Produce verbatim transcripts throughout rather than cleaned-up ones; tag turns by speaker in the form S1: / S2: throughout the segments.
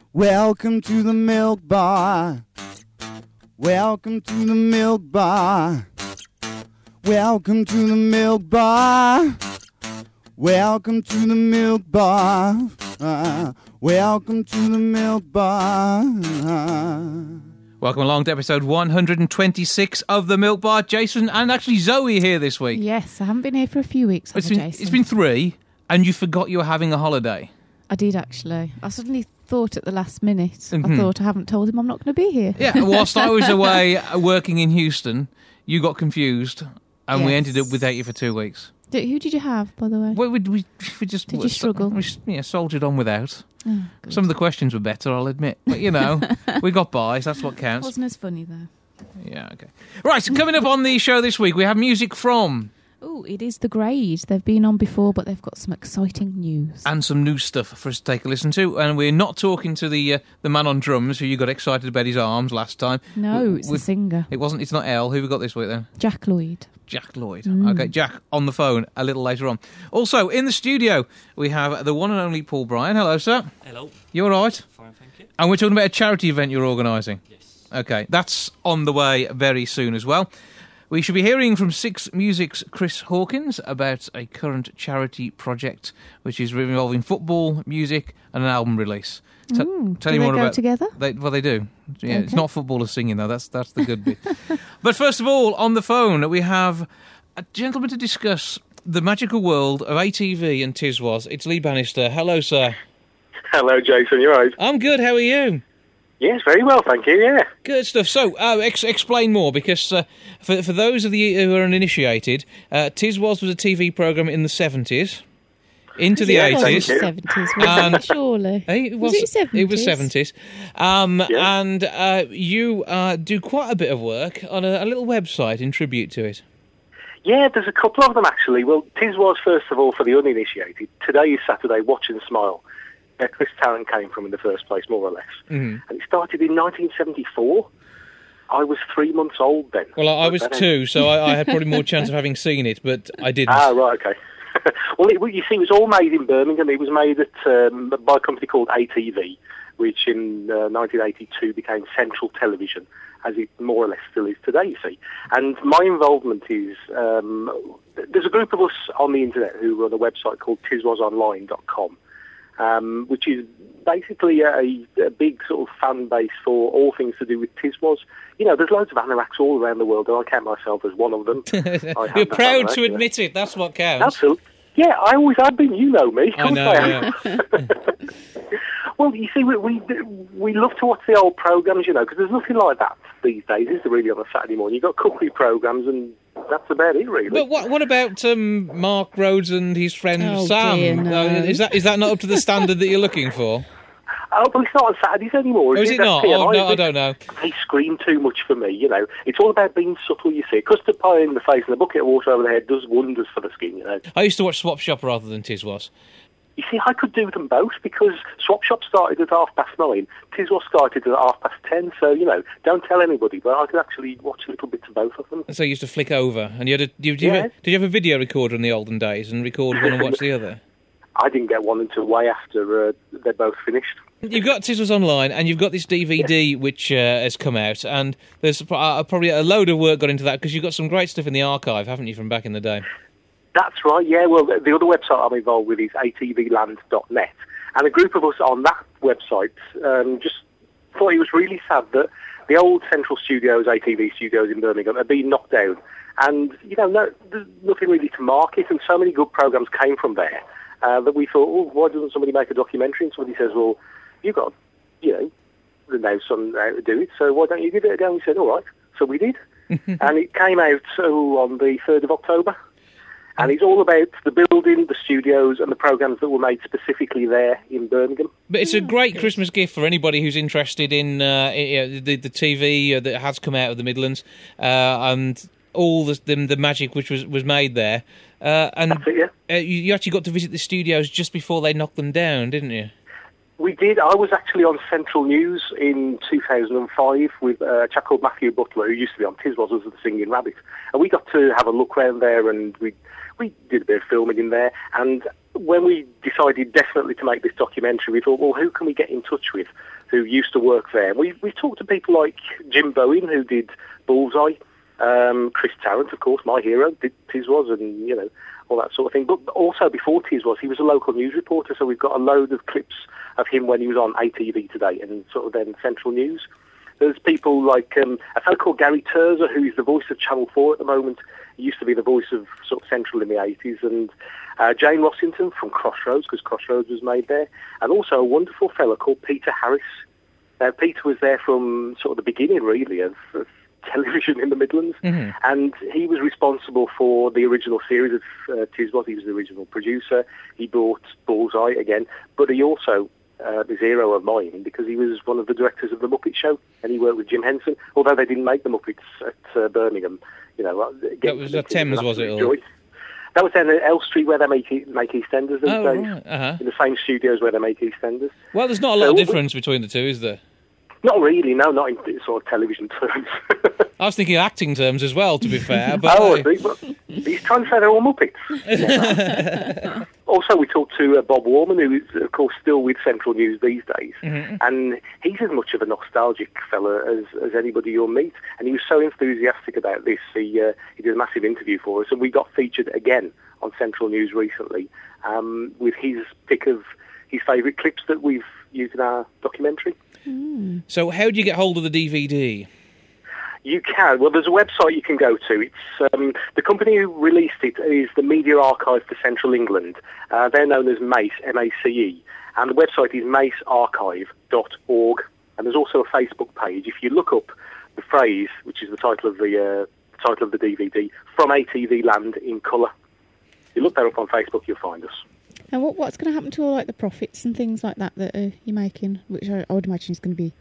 S1: Welcome to the Milk Bar. Welcome to the Milk Bar. Welcome to the Milk Bar. Welcome to the Milk Bar. Uh, welcome to the Milk Bar.
S2: Welcome along to episode one hundred twenty-six of the Milk Bar. Jason and actually Zoe here this week.
S3: Yes, I haven't been here for a few weeks.
S2: It's been,
S3: Jason.
S2: it's been three, and you forgot you were having a holiday.
S3: I did actually. I suddenly thought at the last minute.
S2: Mm-hmm.
S3: I thought I haven't told him I'm not going to be here.
S2: Yeah, whilst I was away working in Houston, you got confused, and
S3: Yes.
S2: we ended up without you for two weeks.
S3: Did, who did you have, by the way?
S2: We, we, we, we just
S3: Did you struggle?
S2: We yeah, soldiered on without.
S3: Oh, good.
S2: Some of the questions were better, I'll admit, but you know, we got by. So that's what counts.
S3: Wasn't as funny though.
S2: Yeah, okay. Right, so coming up on the show this week, we have music from
S3: Oh, it is The Grade. They've been on before, but they've got some exciting news.
S2: and some new stuff for us to take a listen to. And we're not talking to the uh, the man on drums who you got excited about his arms last time.
S3: No,
S2: We-
S3: it's
S2: we-
S3: a singer.
S2: It wasn't. It's not Elle. Who we got this week then?
S3: Jack Lloyd.
S2: Jack Lloyd.
S3: Mm.
S2: Okay, Jack on the phone a little later on. Also in the studio we have the one and only Paul Bryan. Hello, sir.
S4: Hello.
S2: You all right?
S4: Fine, thank you.
S2: And we're talking about a charity event you're organising.
S4: Yes.
S2: Okay, that's on the way very soon as well. We should be hearing from Six Music's Chris Hawkins about a current charity project which is involving football, music, and an album release. T-
S3: Ooh,
S2: tell
S3: do
S2: you
S3: they
S2: more
S3: go
S2: about
S3: together?
S2: They, well, they do. Yeah, it's
S3: Okay.
S2: not footballers singing though. That's that's the good bit. But first of all, on the phone we have a gentleman to discuss the magical world of A T V and Tiswas. It's Lee Bannister. Hello, sir.
S5: Hello, Jason. You all right?
S2: I'm good. How are you?
S5: Yes, very well, thank you. Yeah.
S2: Good stuff. So, uh, ex- explain more, because uh, for for those of you who are uninitiated, uh, Tiswas was a T V programme in the seventies, into the
S5: Yeah,
S2: eighties.
S5: thank you.
S3: seventies, wasn't
S2: And-
S3: it? Surely.
S2: Eh, it
S3: Was it seventies?
S2: It was seventies. Um,
S5: Yeah.
S2: And uh, you uh, do quite a bit of work on a, a little website in tribute to it.
S5: Yeah, there's a couple of them, actually. Well, Tiswas, first of all, for the uninitiated. Today is Saturday, Watch and Smile. Where Chris Tarrant came from in the first place, more or less.
S2: Mhm.
S5: And it started in nineteen seventy-four. I was three months old then.
S2: Well, I, I was
S5: But then-
S2: two, so I, I had probably more chance of having seen it, but I didn't.
S5: Ah, right, okay. Well, it, you see, it was all made in Birmingham. It was made at um, by a company called A T V, which in uh, nineteen eighty-two became Central Television, as it more or less still is today, you see. And my involvement is, um, there's a group of us on the internet who run a website called tiswas online dot com, um, which is basically a, a big sort of fan base for all things to do with Tiswas. You know, there's loads of anoraks all around the world, and I count myself as one of them. I have
S2: You're
S5: that
S2: proud
S5: anorak,
S2: to
S5: you know.
S2: admit it. That's what counts.
S5: Absolutely. Yeah, I always have been. You know me.
S2: I know, yeah.
S5: Well, you see, we, we we love to watch the old programmes, you know, because there's nothing like that these days, is there, really, on a Saturday morning? You've got cookery programmes, and that's about it, really.
S2: But what what about um, Mark Rhodes and his friend
S3: Oh,
S2: Sam?
S3: dear, no.
S2: Uh, is that is that not up to the standard that you're looking for?
S5: Oh, but it's not on Saturdays anymore,
S2: Or is
S5: it?
S2: it
S5: That's
S2: not?
S5: P M I,
S2: Oh, no, I
S5: they-
S2: don't know.
S5: They scream too much for me, you know. It's all about being subtle, you see. Custard pie in the face and a bucket of water over the head does wonders for the skin, you know.
S2: I used to watch Swap Shop rather than Tiswas.
S5: You see, I could do them both because Swap Shop started at half past nine, Tiswas started at half past ten, so, you know, don't tell anybody, but I could actually watch little bits of both of them.
S2: And so you used to flick over, and you had a, you, did, you
S5: Yeah.
S2: have, did you have a video recorder in the olden days and record one and watch the other?
S5: I didn't get one until way after uh, they're both finished.
S2: You've got Tiswas Online, and you've got this D V D which uh, has come out, and there's pro- uh, probably a load of work got into that because you've got some great stuff in the archive, haven't you, from back in the day?
S5: That's right, yeah. Well, the the other website I'm involved with is a t v land dot net. And a group of us on that website um, just thought it was really sad that the old Central Studios, A T V studios in Birmingham, had been knocked down. And, you know, no, there's nothing really to market, and so many good programmes came from there uh, that we thought, oh, why doesn't somebody make a documentary? And somebody says, well, you've got, you know, the now son how to do it, so why don't you give it a go? And we said, all right. So we did. And it came out oh, on the third of October. And it's all about the building, the studios, and the programmes that were made specifically there in Birmingham.
S2: But it's a great Christmas gift for anybody who's interested in, uh, in uh, the, the T V uh, that has come out of the Midlands uh, and all the, the the magic which was, was made there. Uh, and
S5: That's it, yeah.
S2: uh, you, you actually got to visit the studios just before they knocked them down, didn't you?
S5: We did. I was actually on Central News in two thousand five with uh, a chap called Matthew Butler, who used to be on Tiswas as the Singing Rabbit. And we got to have a look round there, and we we did a bit of filming in there. And when we decided definitely to make this documentary, we thought, well, who can we get in touch with who used to work there? We we talked to people like Jim Bowen, who did Bullseye, um, Chris Tarrant, of course, my hero, did Tiswas, and, you know, all that sort of thing. But also before Tiswas, he was a local news reporter, so we've got a load of clips of him when he was on A T V Today and sort of then Central News. There's people like um, a fellow called Gary Terza, who is the voice of Channel four at the moment. He used to be the voice of sort of Central in the eighties, and uh, Jane Rossington from Crossroads, because Crossroads was made there, and also a wonderful fellow called Peter Harris. Now, Peter was there from sort of the beginning, really, of, of television in the Midlands, mm-hmm. and he was responsible for the original series of uh, Tiswas. He was the original producer. He brought Bullseye again, but he also uh, was a hero of mine because he was one of the directors of The Muppet Show, and he worked with Jim Henson, although they didn't make The Muppets at uh, Birmingham. You know,
S2: that was at Thames, was it? Or?
S5: That was then at Elstree, where they make, make EastEnders these
S2: oh,
S5: days,
S2: right. uh-huh.
S5: in the same studios where they make EastEnders.
S2: Well, there's not a lot so, of difference we, between the two, is there?
S5: Not really, no, not in sort of television terms.
S2: I was thinking acting terms as well, to be fair. But
S5: oh,
S2: I...
S5: I see, but he's trying to say they're all Muppets. Also, we talked to uh, Bob Warman, who is, of course, still with Central News these days, mm-hmm. and he's as much of a nostalgic fella as, as anybody you'll meet, and he was so enthusiastic about this, he, uh, he did a massive interview for us, and we got featured again on Central News recently um, with his pick of his favourite clips that we've used in our documentary.
S3: Mm.
S2: So how do you get hold of the D V D?
S5: You can. Well, there's a website you can go to. It's um, the company who released it is the Media Archive for Central England. Uh, they're known as MACE, M A C E, and the website is mace archive dot org. And there's also a Facebook page. If you look up the phrase, which is the title of the uh, title of the D V D, From A T V Land in Colour. If you look that up on Facebook, you'll find us.
S3: And what, what's going to happen to all like the profits and things like that that uh, you're making, which I, I would imagine is going to be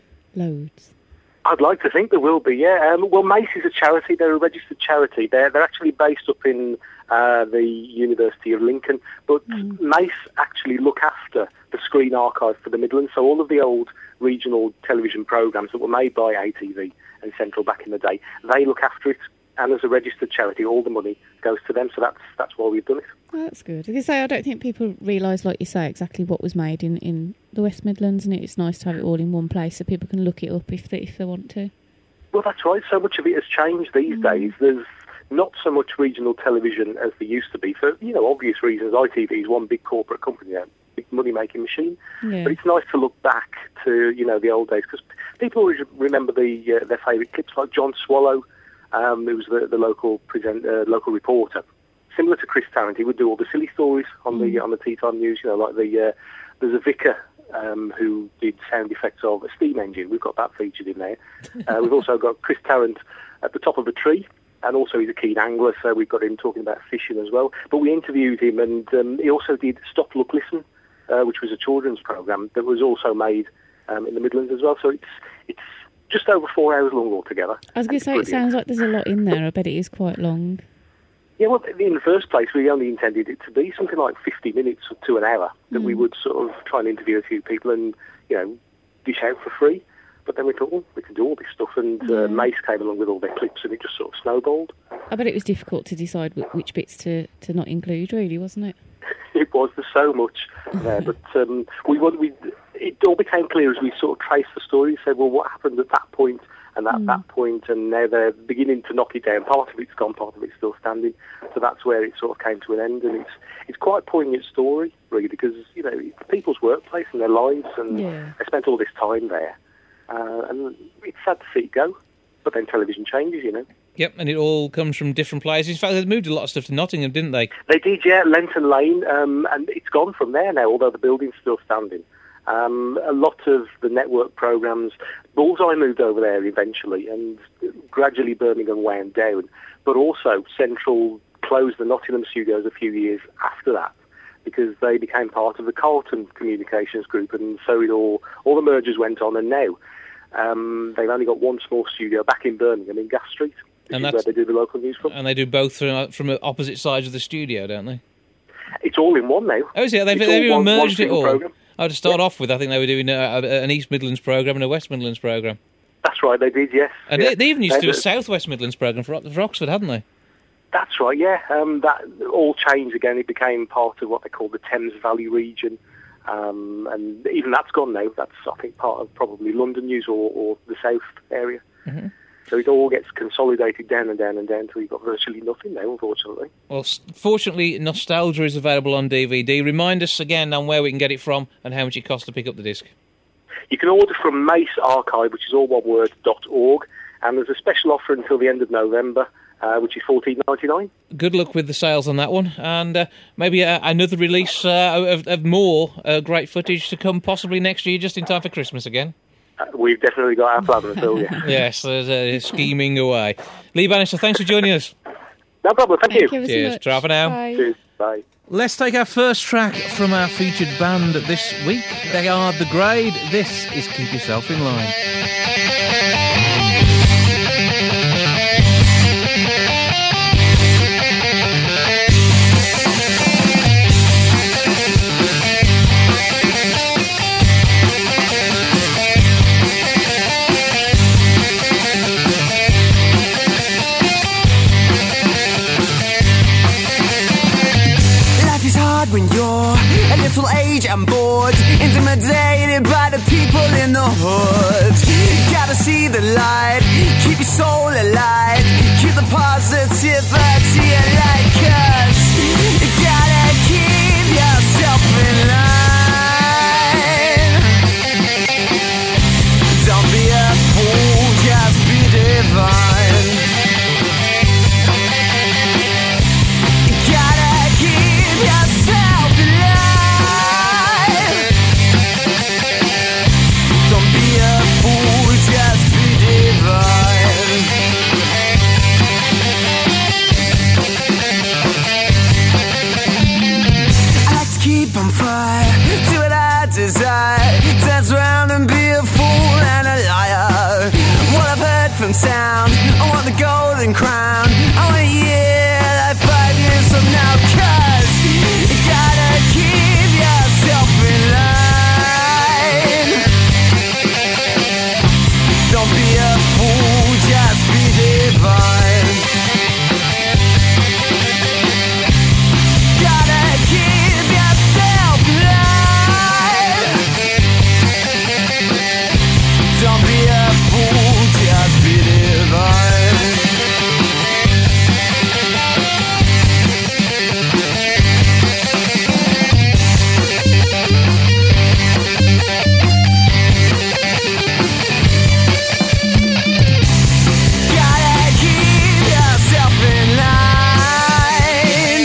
S3: loads?
S5: I'd like to think there will be, yeah. Um, well, MACE is a charity. They're a registered charity. They're, they're actually based up in uh, the University of Lincoln. But mm. MACE actually look after the screen archive for the Midlands. So all of the old regional television programmes that were made by A T V and Central back in the day, they look after it. And as a registered charity, all the money goes to them. So that's that's why we've done it.
S3: Oh, that's good. As I say, I don't think people realise, like you say, exactly what was made in, in the West Midlands, and it's nice to have it all in one place so people can look it up if they, if they want to.
S5: Well, that's right. So much of it has changed these mm. days. There's not so much regional television as there used to be for, you know, obvious reasons. I T V is one big corporate company now, big money-making machine. Yeah. But it's nice to look back to, you know, the old days, because people always remember the uh, their favourite clips, like John Swallow, um, who was the, the local present, uh, local reporter. Similar to Chris Tarrant, he would do all the silly stories on the on the Tea Time News. You know, like the uh, there's a vicar um, who did sound effects of a steam engine. We've got that featured in there. Uh, we've also got Chris Tarrant at the top of a tree, and also he's a keen angler, so we've got him talking about fishing as well. But we interviewed him, and um, he also did Stop, Look, Listen, uh, which was a children's programme that was also made um, in the Midlands as well. So it's it's just over four hours long altogether.
S3: I was going to say, brilliant. It sounds like there's a lot in there. I bet it is quite long.
S5: Yeah, well, in the first place, we only intended it to be something like fifty minutes to an hour that mm. we would sort of try and interview a few people and, you know, dish out for free. But then we thought, well, we can do all this stuff, and yeah. uh, MACE came along with all their clips, and it just sort of snowballed.
S3: I bet it was difficult to decide which bits to, to not include, really, wasn't it?
S5: It was. There's so much there. But um, we, we it all became clear as we sort of traced the story, said, well, what happened at that point and at mm. that point, and now they're beginning to knock it down. Part of it's gone, part of it's still standing. So that's where it sort of came to an end, and it's it's quite a poignant story, really, because, you know, it's people's workplace and their lives, and yeah. they spent all this time there. Uh, and it's sad to see it go, but then television changes, you know.
S2: Yep, and it all comes from different places. In fact, they moved a lot of stuff to Nottingham, didn't they? They
S5: did, yeah, Lenton Lane, um, and it's gone from there now, although the building's still standing. Um, a lot of the network programmes, Bullseye moved over there eventually, and gradually Birmingham wound down, but also Central closed the Nottingham studios a few years after that, because they became part of the Carlton Communications Group, and so it all, all the mergers went on, and now um, they've only got one small studio back in Birmingham in Gas Street, which and is where they do the local news from.
S2: And they do both from, from opposite sides of the studio, don't they?
S5: It's all in one now.
S2: Oh, is it? They've, they've even merged it all?
S5: Program.
S2: Oh, to start
S5: yeah.
S2: off with, I think they were doing a, a, an East Midlands programme and a West Midlands programme.
S5: That's right, they did, yes.
S2: And
S5: yeah.
S2: they, they even used to do a
S5: did.
S2: South West Midlands programme for, for Oxford, hadn't they?
S5: That's right, yeah. Um, that all changed again. It became part of what they call the Thames Valley region. Um, and even that's gone now. That's, I think, part of probably London News or, or the South area. Mm-hmm. So it all gets consolidated down and down and down until you've got virtually nothing now, unfortunately.
S2: Well, fortunately, Nostalgia is available on D V D. Remind us again on where we can get it from and how much it costs to pick up the disc.
S5: You can order from Mace Archive, which is all one word, dot org, and there's a special offer until the end of November, uh, which is fourteen ninety-nine.
S2: Good luck with the sales on that one, and uh, maybe uh, another release uh, of, of more uh, great footage to come possibly next year, just in time for Christmas again.
S5: Uh, we've definitely got our plan until, yeah.
S2: Yes, there's uh, scheming away. Lee Bannister, thanks for joining us.
S5: No problem, thank,
S3: thank
S5: you.
S3: you
S2: Cheers,
S3: so
S2: ciao for now.
S3: Bye.
S5: Cheers, bye.
S2: Let's take our first track from our featured band this week. They are The Grade. This is Keep Yourself in Line.
S4: When you're a little age and bored, intimidated by the people in the hood. Gotta see the light, keep your soul alive, keep the positivity alive, 'cause you gotta keep yourself in line. Don't be a fool, just be divine. On fire, do what I desire, dance around and be a fool and a liar. What I've heard from sound, I want the golden crown, I want a year like five years from now, 'cause you gotta keep yourself in line. Don't be a fool, just be divine. Gotta keep yourself alive. Don't be a fool, just be divine. Gotta keep yourself in line.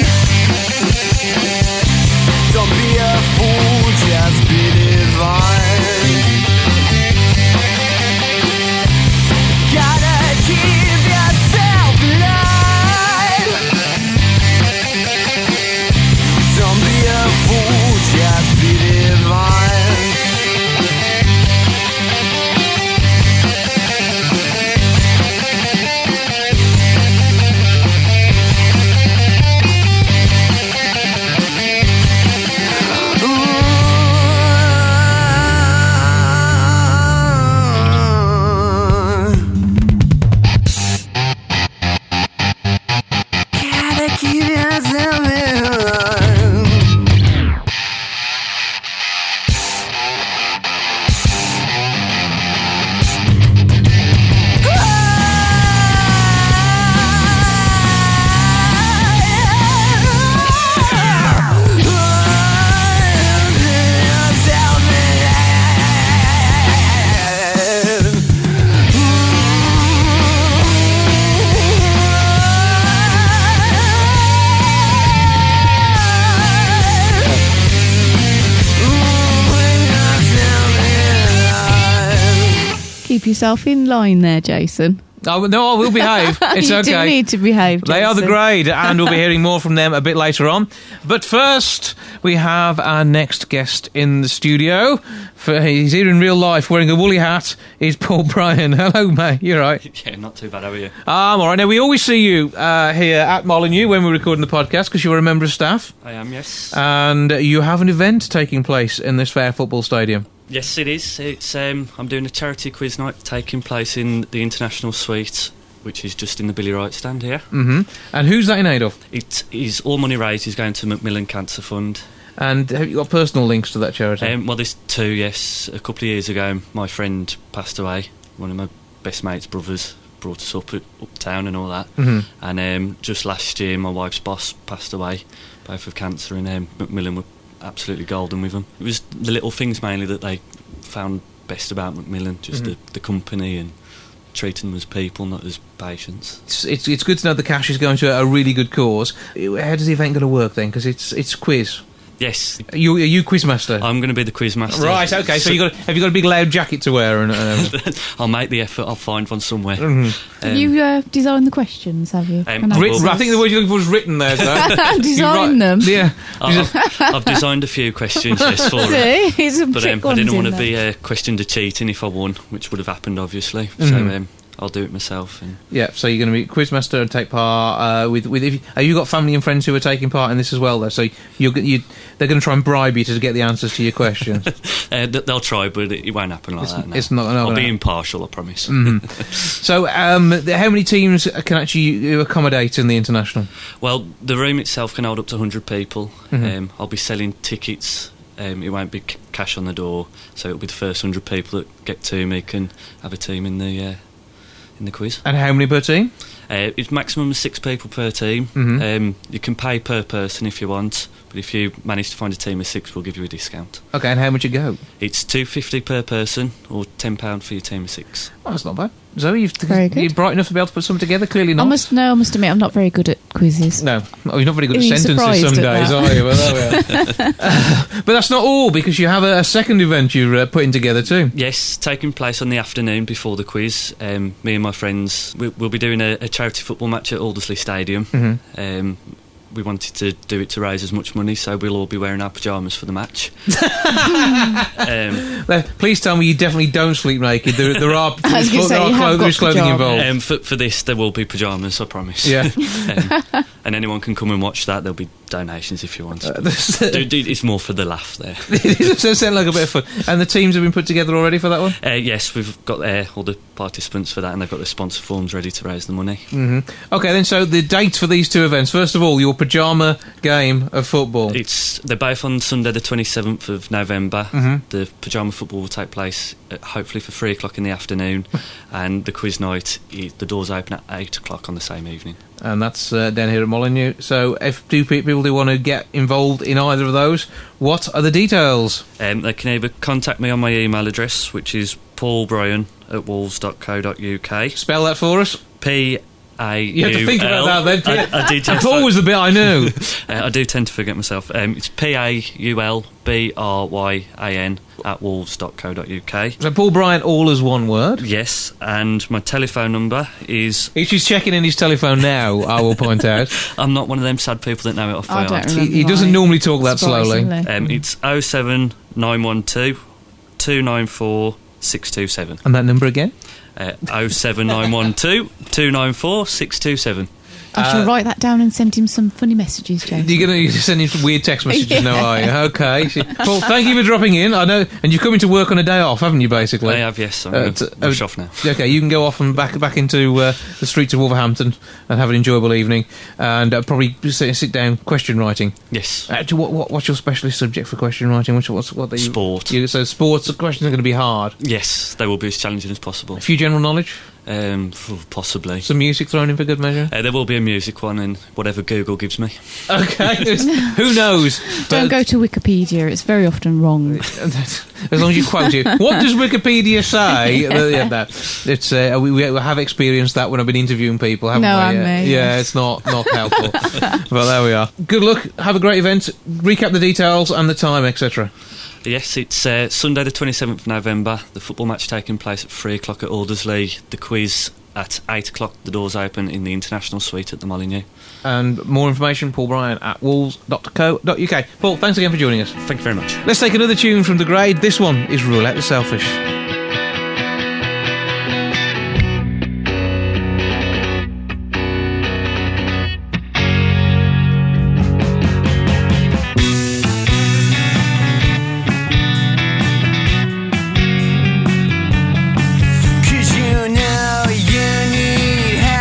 S4: Don't be a fool, just be divine. Gotta keep yourself alive. Don't be a fool, just be divine. Gotta keep yourself in line.
S3: Keep yourself in line there, Jason.
S2: Oh, no, I will behave. It's
S3: you
S2: okay.
S3: do need to behave, Jason.
S2: They are The Grade, and we'll be hearing more from them a bit later on. But first, we have our next guest in the studio. For, he's here in real life wearing a woolly hat. He's Paul Bryan. Hello, mate. You're right.
S6: Yeah, not too bad. How are you?
S2: I'm all right. Now, we always see you uh, here at Molyneux when we're recording the podcast because you're a member of staff.
S6: I am, yes.
S2: And you have an event taking place in this fair football stadium.
S6: Yes, it is. It's um, I'm doing a charity quiz night taking place in the International Suite which is just in the Billy Wright stand here.
S2: hmm And who's that in aid of?
S6: It is all money raised is going to Macmillan Cancer Fund.
S2: And have you got personal links to that charity?
S6: Um, well, there's two, yes. A couple of years ago, my friend passed away. One of my best mate's brothers brought us up at uptown and all that.
S2: hmm
S6: And um, just last year, my wife's boss passed away, both of cancer, and um, Macmillan were absolutely golden with them. It was the little things mainly that they found best about Macmillan, just
S2: Mhm.
S6: the, the company and treating them as people, not as patients.
S2: It's, it's it's good to know the cash is going to a really good cause. How does the event going to work then? Because it's it's quiz.
S6: Yes,
S2: Are you, are you quizmaster?
S6: I'm going to be the quiz master.
S2: Right. Okay. So you got have you got a big loud jacket to wear? And um,
S6: I'll make the effort. I'll find one somewhere.
S2: mhm.
S6: Um,
S3: Have you uh, designed the questions, have you?
S6: Um,
S3: Can
S6: I
S2: Writ-
S6: will-
S2: I think the word you're looking for is written there. So.
S3: Design them.
S2: Yeah.
S6: I've, I've designed a few questions, yes, for her.
S3: See, he's a
S6: But
S3: trick
S6: um, I
S3: ones
S6: didn't
S3: in
S6: want to
S3: there.
S6: be uh, questioned to cheating if I won, which would have happened, obviously.
S2: Mhm.
S6: So um, I'll do it myself. And
S2: Yeah. So you're going to be quizmaster and take part uh, with with. If you, have you got family and friends who are taking part in this as well? Though, so you're g- you they're going to try and bribe you to get the answers to your questions.
S6: uh, th- they'll try, but it, it won't happen like
S2: It's-
S6: that. No.
S2: it's not- not
S6: I'll
S2: gonna
S6: be
S2: happen.
S6: impartial, I promise.
S2: Mhm. So um, th- how many teams can actually accommodate in the international?
S6: Well, the room itself can hold up to one hundred people.
S2: Mhm.
S6: Um, I'll be selling tickets. Um, it won't be c- cash on the door, so it'll be the first one hundred people that get to me can have a team in the uh, in the quiz.
S2: And how many per team?
S6: Uh, it's maximum of six people per team.
S2: Mhm.
S6: Um, you can pay per person if you want, but if you manage to find a team of six, we'll give you a discount.
S2: Okay. And how much it go?
S6: It's two fifty per person, or ten pound for your team of six.
S2: Oh, that's not bad. Zoe, you've,
S3: Very good.
S2: you're bright enough to be able to put something together. Clearly
S3: I
S2: not.
S3: must no, I must admit, I'm not very good at quizzes.
S2: No, oh, you're not very good
S3: Are
S2: at
S3: you
S2: sentences
S3: surprised
S2: some
S3: at
S2: days,
S3: that?
S2: are you? Well, there we are. Uh, but that's not all, because you have a, a second event you're uh, putting together too.
S6: Yes, taking place on the afternoon before the quiz. Um, me and my friends, we, we'll be doing a, a charity football match at Aldersley Stadium.
S2: Mhm.
S6: Um, we wanted to do it to raise as much money, so we'll all be wearing our pyjamas for the match. um,
S2: Uh, Please tell me you definitely don't sleep naked. There, there are,
S3: I was gonna
S2: there
S3: say,
S2: are
S3: you have
S2: clothing,
S3: got
S2: there's clothing
S3: pyjamas.
S2: involved.
S6: um, for, for this, there will be pyjamas, I promise.
S2: Yeah.
S6: um, and anyone can come and watch that. There'll be donations if you want.
S2: Uh,
S6: But
S2: this-
S6: do- do- it's more for the laugh there.
S2: it does sound like a bit of fun. And the teams have been put together already for that one?
S6: Uh, yes, we've got uh, all the participants for that, and they've got the sponsor forms ready to raise the money.
S2: hmm Okay, then, so the dates for these two events. First of all, your pyjama game of football.
S6: It's they're both on Sunday, the twenty-seventh of November.
S2: Mhm.
S6: The pyjama football will take place at, hopefully for three o'clock in the afternoon, and the quiz night, i- the doors open at eight o'clock on the same evening.
S2: And that's uh, down here at Molyneux. So if do pe- people do want to get involved in either of those, what are the details?
S6: Um, they can either contact me on my email address, which is paul bryan at wolves dot co dot uk.
S2: Spell that for us.
S6: P A U L.
S2: You have to think about that then.
S6: I, I did just
S2: Paul was the bit I knew.
S6: uh, I do tend to forget myself. Um, it's P A U L B R Y A N at wolves dot co dot uk.
S2: So Paul Bryant, all as one word.
S6: Yes, and my telephone number is...
S2: He's just checking in his telephone now, I will point out.
S6: I'm not one of them sad people that know it off
S3: I
S6: by
S3: don't
S6: heart.
S3: remember.
S2: He, he doesn't
S3: mine,
S2: normally talk that slowly.
S3: surprisingly.
S6: Um, it's oh seven nine one two two nine four six two seven.
S2: And that number again?
S6: Uh, oh seven nine one two two nine four six two seven.
S3: I shall
S2: Uh,
S3: write that down and send him some funny messages, James.
S2: You're going to send him some weird text messages
S3: Yeah.
S2: now, are you? Okay. Paul, thank you for dropping in. I know, and you've come into work on a day off, haven't you, basically?
S6: I have, yes. I'm
S2: Uh,
S6: going
S2: t-
S6: to rush
S2: uh,
S6: off now.
S2: Okay, you can go off and back back into uh, the streets of Wolverhampton and have an enjoyable evening, and uh, probably sit, sit down question writing.
S6: Yes.
S2: Uh, do- what, what, what's your specialist subject for question writing? What's, what's what they,
S6: Sport.
S2: You, so sports, the questions are going to be hard.
S6: Yes, they will be as challenging as possible.
S2: A few general knowledge,
S6: Um, f- possibly.
S2: some music thrown in for good measure.
S6: Uh, there will be a music one and whatever Google gives me.
S2: Okay, who knows?
S3: Don't
S2: But-
S3: go to Wikipedia, it's very often wrong.
S2: As long as you quote it. What does Wikipedia say? Uh, yeah, no. It's uh, we, we have experienced that when I've been interviewing people, haven't
S3: No,
S2: we?
S3: and
S2: yeah,
S3: me,
S2: yeah,
S3: yes.
S2: it's not not helpful. But there we are. Good luck. Have a great event. Recap the details and the time, et cetera.
S6: Yes, it's uh, Sunday the twenty-seventh of November. The football match taking place at three o'clock at Aldersley. The quiz at eight o'clock. The doors open in the International Suite at the Molyneux.
S2: And more information, Paul Bryan at wolves dot co dot uk. Paul, thanks again for joining us.
S6: Thank you very much.
S2: Let's take another tune from The Grade. This one is Rule Out the Selfish.
S4: Cause you know you need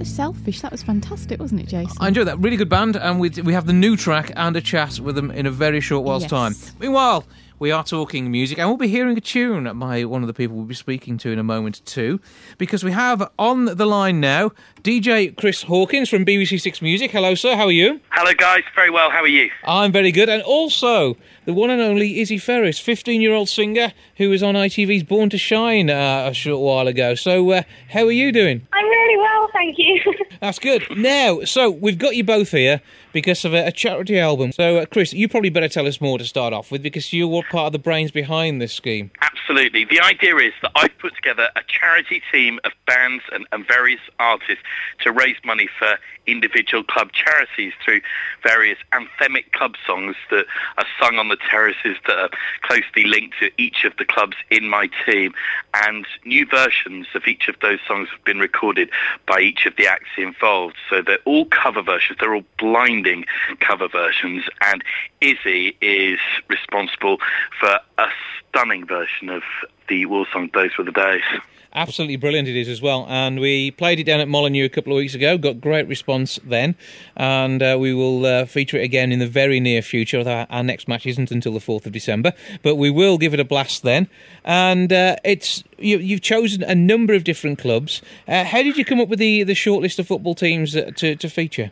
S3: was Selfish. That was fantastic, wasn't it, Jason?
S2: I enjoyed that. Really good band, and we we have the new track and a chat with them in a very short while's
S3: Yes.
S2: time. Meanwhile, we are talking music, and we'll be hearing a tune by one of the people we'll be speaking to in a moment too, because we have on the line now D J Chris Hawkins from B B C Six Music. Hello, sir. How are you?
S7: Hello, guys. Very well. How are you?
S2: I'm very good, and also the one and only Izzy Ferris, fifteen-year-old singer who was on I T V's Born to Shine uh, a short while ago. So, uh, how are you doing?
S8: I'm really well, thank you.
S2: That's good. Now, so we've got you both here because of a, a charity album. So, uh, Chris, you probably better tell us more to start off with, because you were part of the brains behind this scheme.
S7: Absolutely. The idea is that I've put together a charity team of bands and, and various artists to raise money for individual club charities through various anthemic club songs that are sung on the terraces that are closely linked to each of the clubs in my team. And new versions of each of those songs have been recorded by each of the acts involved. So they're all cover versions. They're all blinding cover versions. And Izzy is responsible for a stunning version of the Wall song Those Were the Days.
S2: Absolutely brilliant it is as well, and we played it down at Molineux a couple of weeks ago, got great response then, and uh, we will uh, feature it again in the very near future. Our, our next match isn't until the fourth of December, but we will give it a blast then. And uh, it's you, you've chosen a number of different clubs. Uh, how did you come up with the, the short list of football teams uh, to, to feature?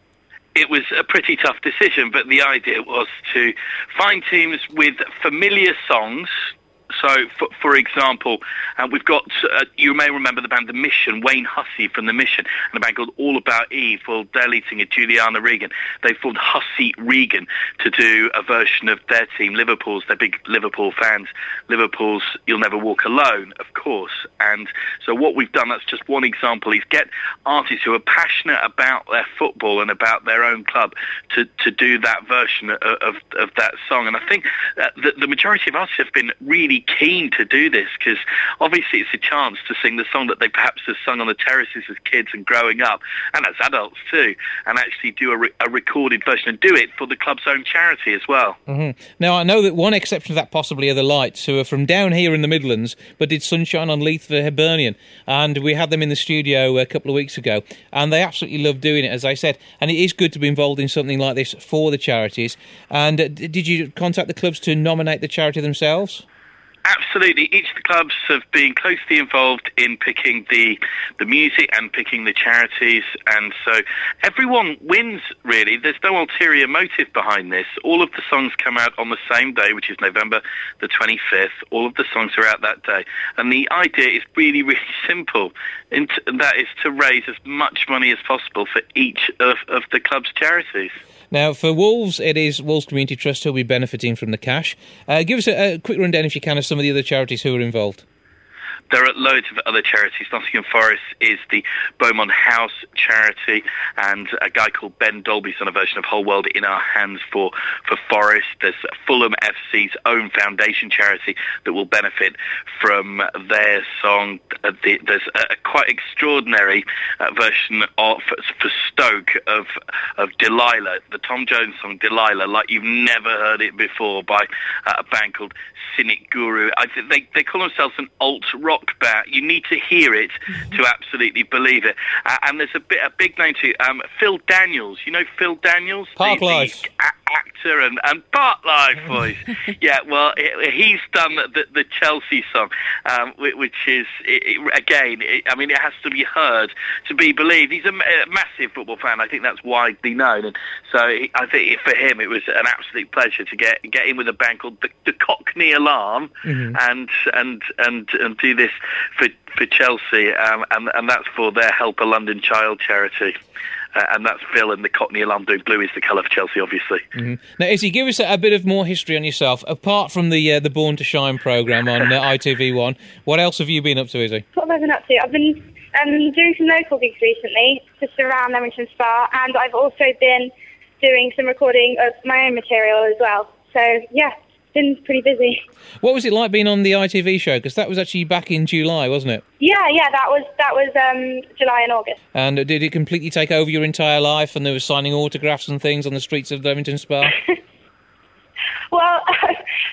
S7: It was a pretty tough decision, but the idea was to find teams with familiar songs. So, for, for example, uh, we've got, uh, you may remember the band The Mission, Wayne Hussey from The Mission, and a band called All About Eve, well, their lead singer Juliana Regan. They formed Hussey Regan to do a version of their team, Liverpool's. They're big Liverpool fans. Liverpool's You'll Never Walk Alone, of course. And so what we've done, that's just one example, is get artists who are passionate about their football and about their own club to, to do that version of, of, of that song. And I think that the, the majority of artists have been really keen to do this, because obviously it's a chance to sing the song that they perhaps have sung on the terraces as kids and growing up, and as adults too, and actually do a, re- a recorded version and do it for the club's own charity as well.
S2: Mm-hmm. Now, I know that one exception to that possibly are the Lights, who are from down here in the Midlands, but did Sunshine on Leith for Hibernian, and we had them in the studio a couple of weeks ago, and they absolutely love doing it, as I said, and it is good to be involved in something like this for the charities. And uh, did you contact the clubs to nominate the charity themselves?
S7: Absolutely. Each of the clubs have been closely involved in picking the the music and picking the charities, and so everyone wins, really. There's no ulterior motive behind this. All of the songs come out on the same day, which is November the twenty-fifth. All of the songs are out that day, and the idea is really, really simple, and that is to raise as much money as possible for each of, of the club's charities.
S2: Now, for Wolves, it is Wolves Community Trust who will be benefiting from the cash. Uh, give us a, a quick rundown, if you can, of some of the other charities who are involved.
S7: There are loads of other charities. Nottingham Forest is the Beaumont House charity, and a guy called Ben Dolby's on a version of Whole World in Our Hands for, for Forest. There's Fulham F C's own foundation charity that will benefit from their song. Uh, the, there's a, a quite extraordinary uh, version of for Stoke of of Delilah, the Tom Jones song Delilah, like you've never heard it before, by uh, a band called Cynic Guru. I think they, they call themselves an alt-rock band. You need to hear it to absolutely believe it. Uh, and there's a, bit, a big name too, um, Phil Daniels. You know Phil Daniels?
S2: Park
S7: the,
S2: Life.
S7: The a- actor and, and Park Life voice. Yeah, well, it, he's done the, the Chelsea song, um, which is, it, it, again, it, I mean, it has to be heard to be believed. He's a, a massive football fan. I think that's widely known. And so I think for him it was an absolute pleasure to get get in with a band called the, the Cockney Alarm, mm-hmm. and and and and do this for for Chelsea, um, and and that's for their Help a London Child charity. Uh, and that's Phil, and the Cockney Alarm doing blue is the colour for Chelsea, obviously.
S2: Mm-hmm. Now, Izzy, give us a, a bit of more history on yourself. Apart from the uh, the Born to Shine programme on uh, I T V one, what else have you been up to, Izzy?
S8: What have I been up to? I've been um, doing some local gigs recently, just around Leamington Spa, and I've also been doing some recording of my own material as well. So, yeah, it's been pretty busy.
S2: What was it like being on the I T V show? Because that was actually back in July, wasn't it?
S8: Yeah, yeah, that was that was um, July and August.
S2: And did it completely take over your entire life, and there was signing autographs and things on the streets of Leamington Spa?
S8: Well,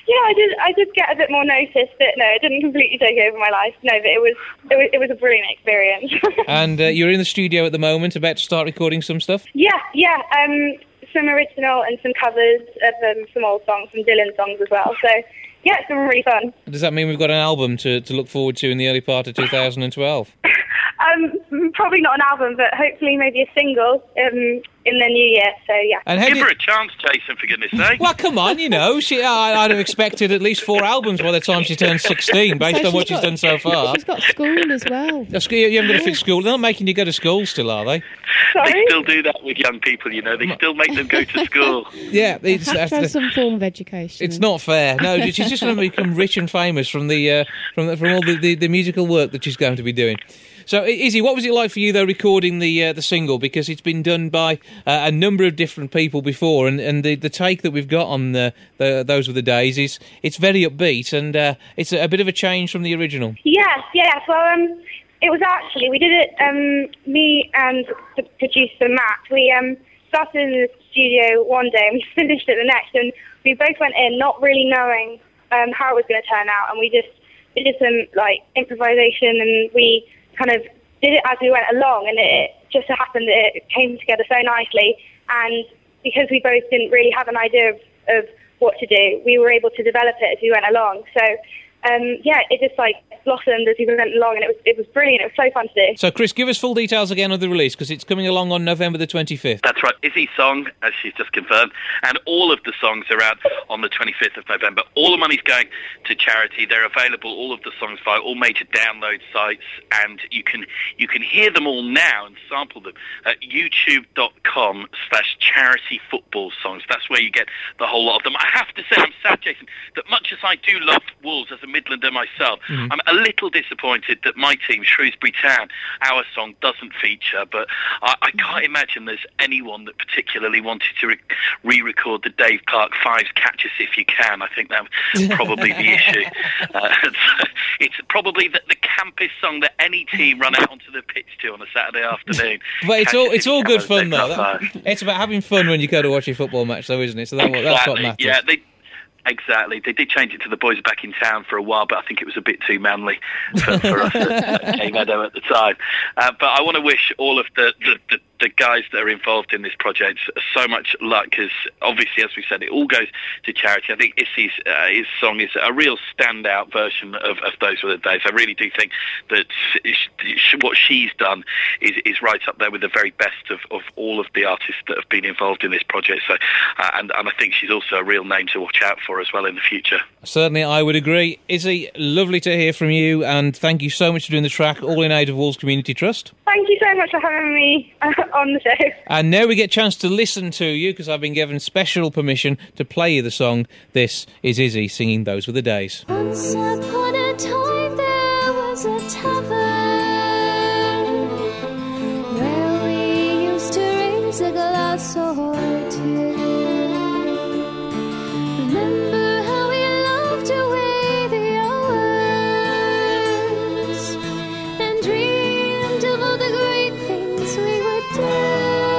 S8: Yeah, I did. I did get a bit more notice, but no, it didn't completely take over my life. No, but it was it was, it was a brilliant experience.
S2: And uh, you're in the studio at the moment, about to start recording some stuff?
S8: yeah, yeah. Um, some original and some covers of um, some old songs, some Dylan songs as well. So yeah, it's been really fun.
S2: Does that mean we've got an album to, to look forward to in the early part of two thousand twelve?
S8: Um, probably not an album, but hopefully maybe a single um, in the new year. So yeah.
S2: And
S7: Give
S2: you...
S7: her a chance, Jason, for goodness sake.
S2: Well, come on, you know, she, I, I'd have expected at least four albums by the time she turns sixteen, based
S3: So
S2: on what
S3: she's
S2: she's
S3: got-
S2: done so far.
S3: She's got school as well.
S2: Oh, sc- You haven't got to fit school. They're not making you go to school still, are they?
S8: Sorry.
S7: They still do that with young people, you know. They still make them go to school.
S2: Yeah,
S3: They
S2: it's,
S3: have to
S2: that's
S3: have
S2: the-
S3: some form of education.
S2: it's not fair. No, she's just going to become rich and famous from the uh, from the, from all the, the, the musical work that she's going to be doing. So, Izzy, what was it like for you, though, recording the uh, the single? Because it's been done by uh, a number of different people before, and, and the, the take that we've got on the, the Those Were the Days is it's very upbeat, and uh, it's a, a bit of a change from the original.
S8: Yes, yes. Well, um, it was actually, we did it, um, me and the producer, Matt, we um, started in the studio one day and we finished it the next, and we both went in not really knowing um, how it was going to turn out, and we just we did some, like, improvisation, and we kind of did it as we went along, and it just so happened that it came together so nicely, and because we both didn't really have an idea of, of what to do, we were able to develop it as we went along. So, um, yeah, it just, like, blossomed as we went along, and it was it was brilliant. It was so fun to do.
S2: So, Chris, give us full details again of the release, because it's coming along on November the twenty-fifth.
S7: That's right, Izzy's song, as she's just confirmed, and all of the songs are out on the twenty-fifth of November. All the money's going to charity. They're available, all of the songs, via all major download sites, and you can you can hear them all now and sample them at youtube.com slash charity football songs. That's where you get the whole lot of them. I have to say, I'm sad, Jason, that much as I do love Wolves as a Midlander myself, mm-hmm. I'm a little disappointed that my team, Shrewsbury Town, our song doesn't feature, but I, I can't imagine there's anyone that particularly wanted to re- re-record the Dave Clark Fives Catch Us If You Can. I think that was probably the issue. Uh, it's, it's probably the, the campest song that any team run out onto the pitch to on a Saturday afternoon.
S2: But it's
S7: Catch
S2: all
S7: Us
S2: it's
S7: If You
S2: all
S7: Can
S2: good
S7: by the
S2: fun,
S7: Dave
S2: though.
S7: Clark
S2: That,
S7: Fives.
S2: it's about having fun when you go to watch a football match, though, isn't it? So that, that's what
S7: Exactly,
S2: matters.
S7: yeah, they... Exactly. They did change it to The Boys Are Back in Town for a while, but I think it was a bit too manly for, for us at K Meadow at the time. Uh, but I want to wish all of the, the, the, the guys that are involved in this project so much luck, because obviously, as we said, it all goes to charity. I think Izzy's uh, his song is a real standout version of, of Those Were the Days. I really do think that what she's done is, is right up there with the very best of, of all of the artists that have been involved in this project. So, uh, and, and I think she's also a real name to watch out for as well in the future.
S2: Certainly, I would agree. Izzy, lovely to hear from you, and thank you so much for doing the track, all in aid of Wolves Community Trust.
S8: Thank you so much for having me uh, on the show.
S2: And now we get a chance to listen to you, because I've been given special permission to play you the song. This is Izzy singing Those Were the Days.
S9: Once upon a time there was a tavern where we used to raise a glass or two. Remember how we loved away the hours and dreamed of all the great things we would do.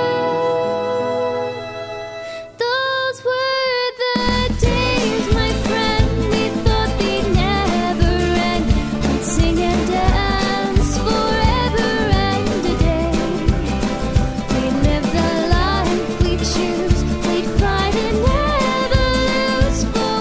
S9: Those were the days, my friend, we thought they'd never end. We'd sing and dance forever and a day. We'd live the life we choose, we'd fight and never lose for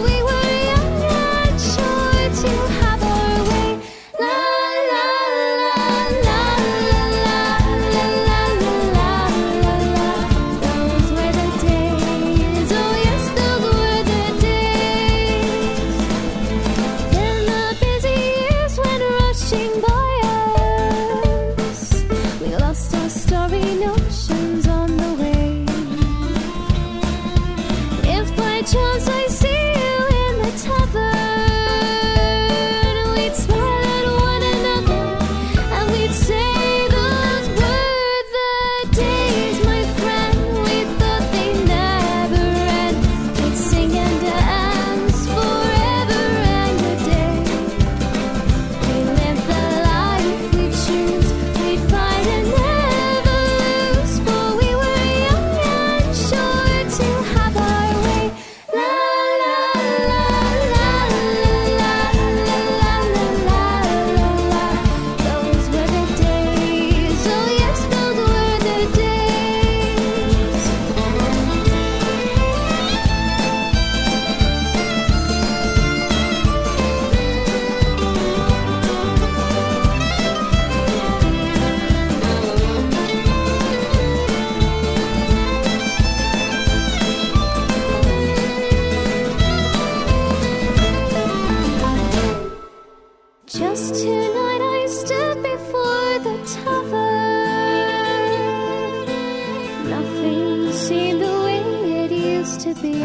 S9: to be.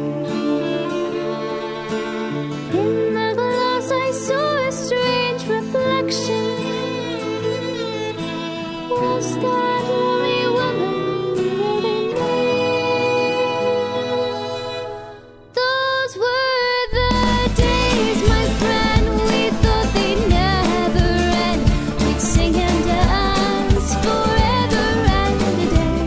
S9: In the glass I saw a strange reflection. Was that only woman within me? Those were the days, my friend. We thought they'd never end. We'd sing and dance forever and a day.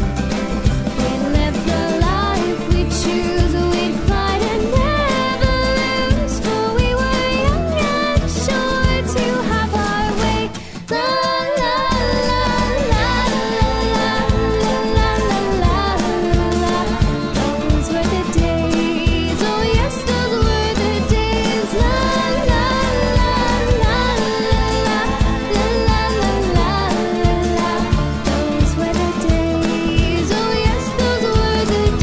S9: We'd live the life we'd choose. We'd fight and never lose. For we were young and sure to have our way. La la la la la la la la la. Those were the days. Oh yes, those were the days. La la la la la la la la la. Those were the days. Oh yes, those were the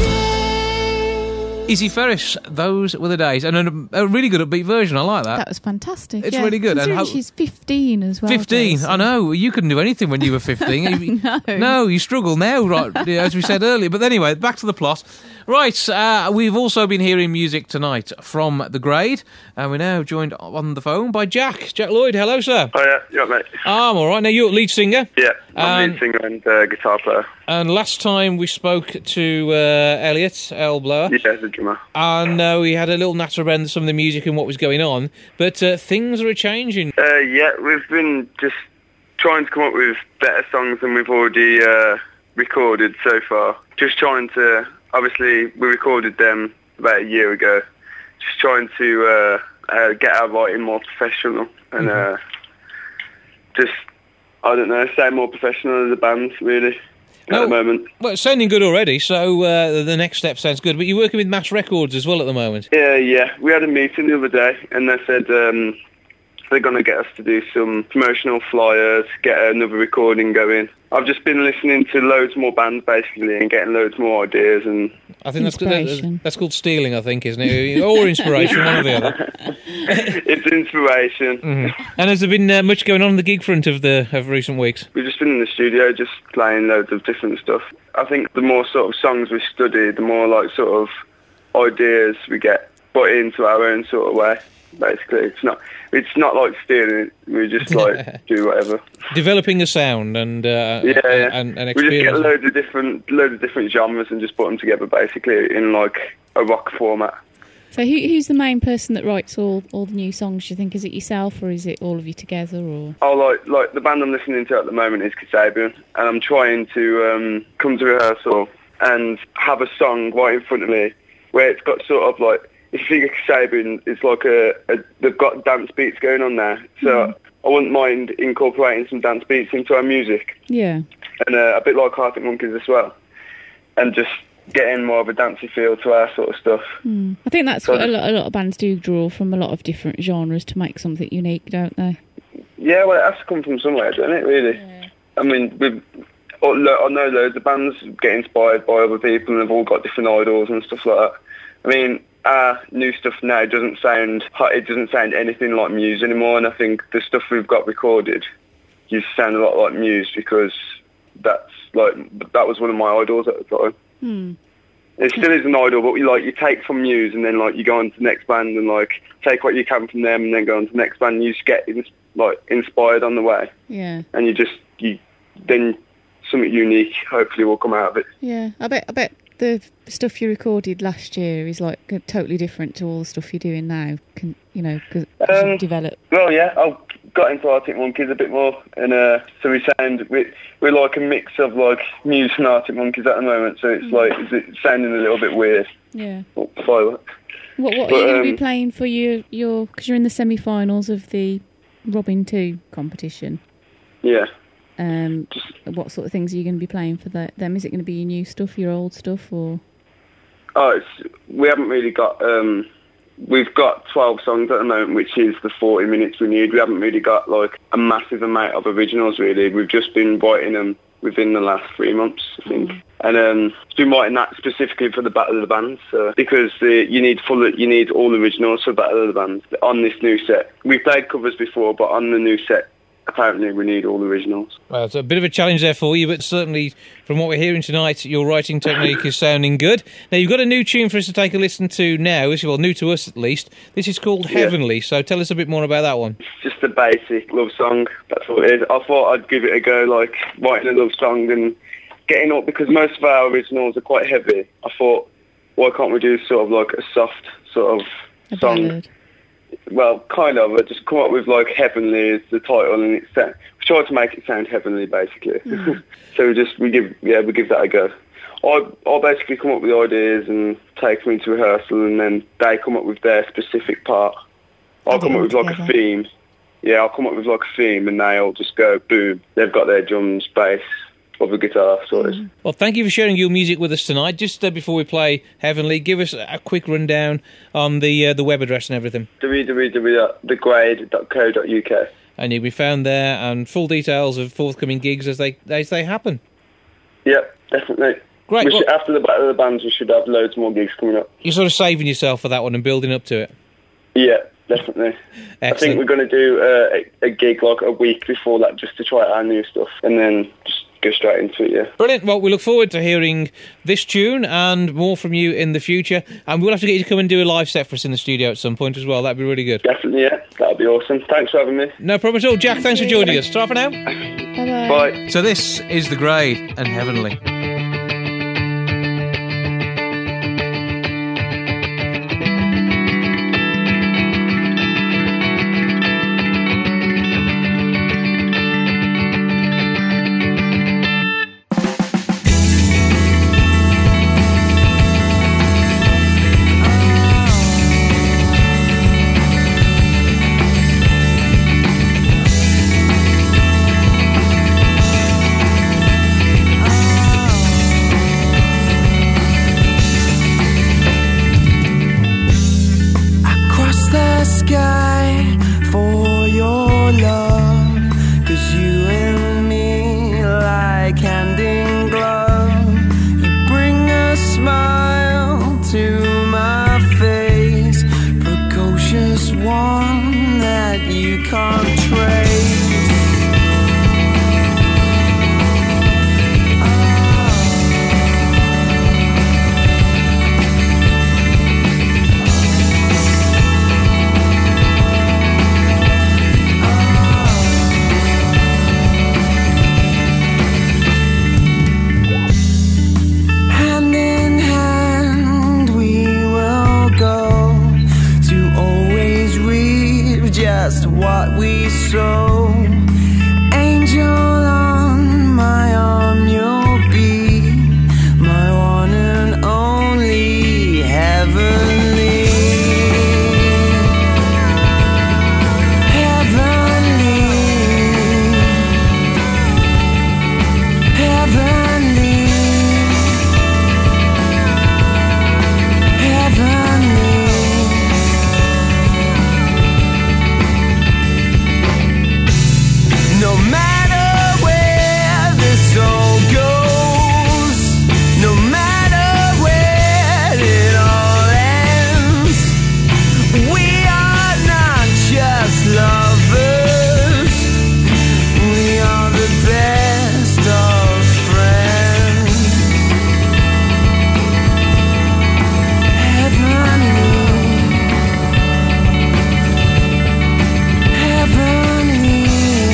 S9: days.
S2: Izzy Ferris, those were the days. And a, a really good upbeat version, I like that.
S3: That was fantastic.
S2: It's
S3: yeah.
S2: really good. And
S3: Considering
S2: how-
S3: she's fifteen as well.
S2: fifteen,
S3: Jason.
S2: I know. You couldn't do anything when you were fifteen.
S3: No.
S2: No, you struggle now, right, yeah, as we said earlier. But anyway, back to the plot. Right, uh, we've also been hearing music tonight from The Grade, and we're now joined on the phone by Jack. Jack Lloyd, hello, sir.
S10: Oh yeah, yeah, mate.
S2: Oh, I'm all right. Now, you're lead singer.
S10: Yeah, I'm
S2: Um,
S10: lead singer and uh, guitar player.
S2: And last time we spoke to uh, Elliot, L. Blower,
S10: Yeah, the drummer.
S2: and uh, we had a little natter around some of the music and what was going on, but uh, things are changing.
S10: Uh, yeah, we've been just trying to come up with better songs than we've already uh, recorded so far. Just trying to, obviously, we recorded them about a year ago. Just trying to uh, uh, get our writing more professional and uh, just, I don't know, stay more professional as a band, really. At
S2: No.
S10: the moment.
S2: Well, it's sounding good already, so uh, the next step sounds good. But you're working with Mass Records as well at the moment.
S10: Yeah, yeah. We had a meeting the other day, and they said um, they're going to get us to do some promotional flyers, get another recording going. I've just been listening to loads more bands, basically, and getting loads more ideas. And
S2: I think that's
S3: Inspiration.
S2: that's called stealing, I think, isn't it? Or inspiration, one or the other.
S10: it's inspiration.
S2: Mhm. And has there been uh, much going on in the gig front of the of recent weeks?
S10: We've just been in the studio, just playing loads of different stuff. I think the more sort of songs we study, the more like sort of ideas we get put into our own sort of way. Basically, it's not it's not like stealing it. We just like do whatever.
S2: Developing a sound and uh,
S10: Yeah, yeah.
S2: and, and
S10: we just get
S2: experience.
S10: loads of different loads of different genres and just put them together, basically in like a rock format.
S3: So who, who's the main person that writes all, all the new songs, do you think? Is it yourself or is it all of you together? Or
S10: Oh, like like the band I'm listening to at the moment is Kasabian, and I'm trying to um, come to rehearsal and have a song right in front of me where it's got sort of like, if you think of Kasabian, it's like a, a they've got dance beats going on there, so I wouldn't mind incorporating some dance beats into our music,
S3: Yeah.
S10: and uh, a bit like Arctic Monkeys as well, and just getting more of a dancey feel to our sort of stuff.
S3: Hmm. I think that's
S10: So-
S3: what a lot, a lot of bands do, draw from a lot of different genres to make something unique, don't they?
S10: Yeah, well, it has to come from somewhere, doesn't it, really? I mean, we've, oh, lo- I know loads of bands get inspired by other people and they've all got different idols and stuff like that. I mean, our new stuff now doesn't sound, it doesn't sound anything like Muse anymore, and I think the stuff we've got recorded used to sound a lot like Muse because that's, like, that was one of my idols at the time.
S3: Hmm.
S10: It still is an idol, but we like you take from Muse and then like you go on to the next band and like take what you can from them and then go on to the next band. And you just get ins- like inspired on the way,
S3: Yeah.
S10: and you just you then something unique hopefully will come out of it.
S3: Yeah. I bet I bet the stuff you recorded last year is like totally different to all the stuff you're doing now. Can you know, because
S10: Um,
S3: you develop.
S10: Well, yeah, I've got into Arctic Monkeys a bit more, and uh, so we sound we, we're like a mix of like Muse and Arctic Monkeys at the moment. So it's like it's sounding a little bit weird.
S3: Yeah.
S10: Oh, sorry.
S3: What what
S10: But,
S3: are you going to
S10: um,
S3: be playing for your your? Because you're in the semi-finals of the Robin Two competition.
S10: Yeah.
S3: Um, what sort of things are you going to be playing for that, them? Is it going to be your new stuff, your old stuff, or?
S10: Oh, it's, we haven't really got. Um, we've got twelve songs at the moment, which is the forty minutes we need. We haven't really got like a massive amount of originals. Really, we've just been writing them within the last three months, I think. Mm. And um, been writing that specifically for the Battle of the Bands, uh, because uh, you need full, you need all originals for Battle of the Bands on this new set. We played covers before, but on the new set, apparently we need all originals.
S2: Well, it's a bit of a challenge there for you, but certainly from what we're hearing tonight, your writing technique is sounding good. Now, you've got a new tune for us to take a listen to now, well, new to us at least. This is called
S10: Yeah.
S2: Heavenly, so tell us a bit more about that one.
S10: Just a basic love song, that's all it is. I thought I'd give it a go, like writing a love song and getting up, because most of our originals are quite heavy. I thought, why can't we do sort of like a soft sort of
S3: A
S10: song?
S3: ballad.
S10: Well, kind of. I just come up with like Heavenly as the title, and it's uh, we tried to make it sound heavenly, basically. So we just we give yeah we give that a go. I I basically come up with ideas and take them into rehearsal, and then they come up with their specific part. I'll
S3: Add it
S10: come up
S3: all
S10: with like a
S3: together.
S10: theme. Yeah, I'll come up with like a theme, and they all just go boom. They've got their drums, bass, other guitar, sort of.
S2: Well, thank you for sharing your music with us tonight. Just uh, before we play Heavenly, give us a quick rundown on the uh, the web address and everything.
S10: w w w dot the grade dot co dot u k.
S2: And you'll be found there, and full details of forthcoming gigs as they as they happen.
S10: Yep, definitely.
S2: Great.
S10: We
S2: Well,
S10: should, after the Battle of the Bands, we should have loads more gigs coming up.
S2: you're sort of saving yourself for that one and building up to it.
S10: Yeah, definitely. I
S2: Excellent.
S10: think we're going to do uh, a, a gig like a week before that, just to try out our new stuff, and then just go straight into it, yeah.
S2: Brilliant. Well, we look forward to hearing this tune and more from you in the future. And we'll have to get you to come and do a live set for us in the studio at some point as well. That'd be really good.
S10: Definitely, yeah. That'd be awesome. Thanks for having me.
S2: No problem at all. Jack, thanks for joining us. Ta for now.
S3: Bye-bye.
S10: Bye.
S2: So this is The Grade and Heavenly.
S4: Across the sky for your love, 'cause you and me like hand in glove. You bring a smile to my face, precocious one that you can't trace. Hand in hand we will go to always reap just what we sow. Angel on my arm you'll be, my one and only heavenly. Heavenly. Heavenly. No matter where the soul goes, no matter where it all ends, we are not just lovers, we are the best of friends. Heavenly. Heavenly,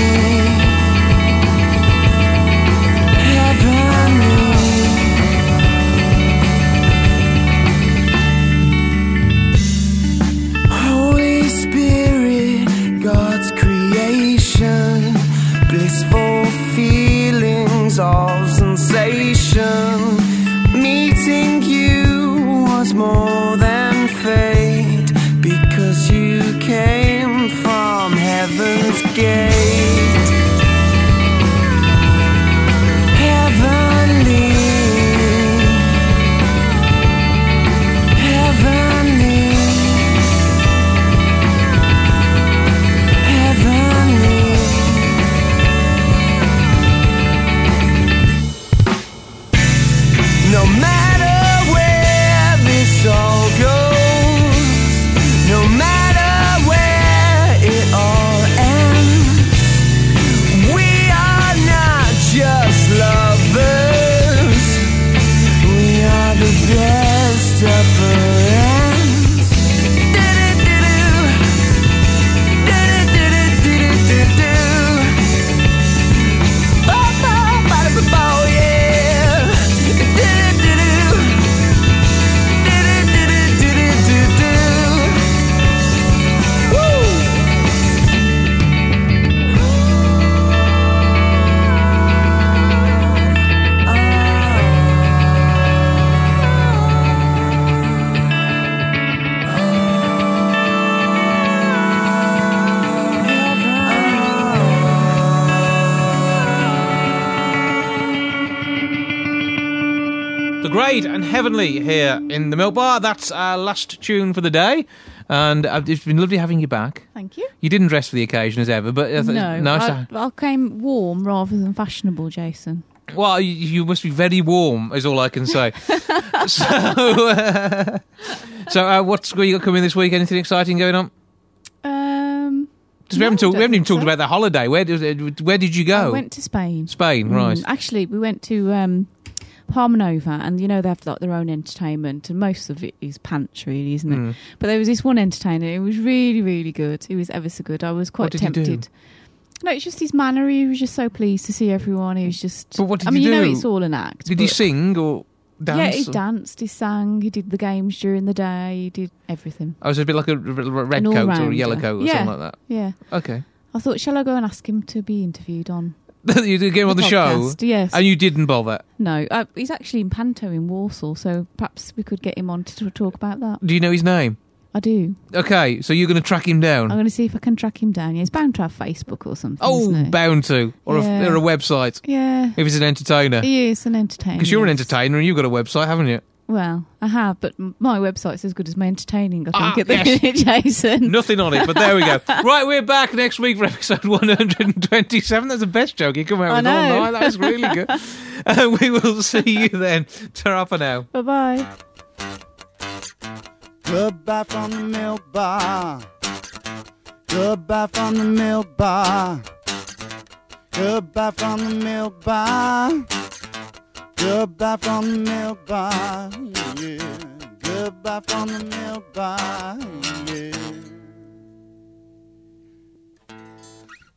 S4: heavenly. Holy Spirit, God's creation, blissful feelings of sensation. Meeting you was more than fate, because you came from heaven's gate. Heavenly. Heavenly. Heavenly. No matter where this all
S2: Wade and Heavenly here in the Milk Bar. That's our last tune for the day. And uh, it's been lovely having you back.
S11: Thank you.
S2: You didn't dress for the occasion as ever, but... Uh,
S11: No,
S2: nice
S11: I,
S2: to-
S11: I came warm rather than fashionable, Jason.
S2: Well, you, you must be very warm, is all I can say. so, uh, so uh, what's what you got coming this week? Anything exciting going on?
S11: Um,
S2: Because we
S11: no,
S2: haven't,
S11: I
S2: talked, we
S11: don't
S2: haven't even
S11: think
S2: talked
S11: so.
S2: about the holiday. Where did where did you go?
S11: I went to Spain.
S2: Spain, right.
S11: Mm, actually, we went to um, Palmanova, and you know they have like their own entertainment, and most of it is pants, really, isn't it?
S2: Mm.
S11: But there was this one entertainer. It was really, really good. It was ever so good. I was quite
S2: What did he
S11: tempted.
S2: do?
S11: No, it's just his manner. He was just so pleased to see everyone. He was just.
S2: But what did
S11: I mean,
S2: he
S11: you know,
S2: do?
S11: it's all an act.
S2: Did he
S11: but-
S2: sing or dance?
S11: Yeah, he
S2: or-
S11: danced. He sang. He did the games during the day. He did everything.
S2: Oh, so a bit like a, r- r- red
S11: An
S2: coat or a
S11: all-rounder.
S2: yellow coat or
S11: Yeah.
S2: something like
S11: Yeah.
S2: that. Okay.
S11: I thought, shall I go and ask him to be interviewed on?
S2: You did get him on the show?
S11: podcast? Yes.
S2: And you didn't bother?
S11: No, uh, he's actually in Panto in Warsaw, so perhaps we could get him on to t- talk about that.
S2: Do you know his name?
S11: I do.
S2: Okay, so you're going to track him down?
S11: I'm going to see if I can track him down. Yeah, he's bound to have Facebook or something.
S2: Oh,
S11: isn't he?
S2: bound to. Or,
S11: Yeah.
S2: a, or a website.
S11: Yeah.
S2: If he's an entertainer.
S11: He is an entertainer.
S2: Because you're an
S11: yes.
S2: entertainer and you've got a website, haven't you?
S11: Well, I have, but m- my website's as good as my entertaining, I
S2: Ah,
S11: think, at the
S2: yes.
S11: minute, Jason.
S2: Nothing on it, but there we go. Right, we're back next week for episode one hundred twenty-seven. That's the best joke you come out
S11: I
S2: with all
S11: know.
S2: night. That was really good. And we will see you then. Ta-ra for now.
S11: Bye-bye.
S1: Goodbye from the milk bar. Goodbye from the milk bar. Goodbye from the milk bar. Goodbye from the milk bar. Yeah. Goodbye from the milk bar. Yeah.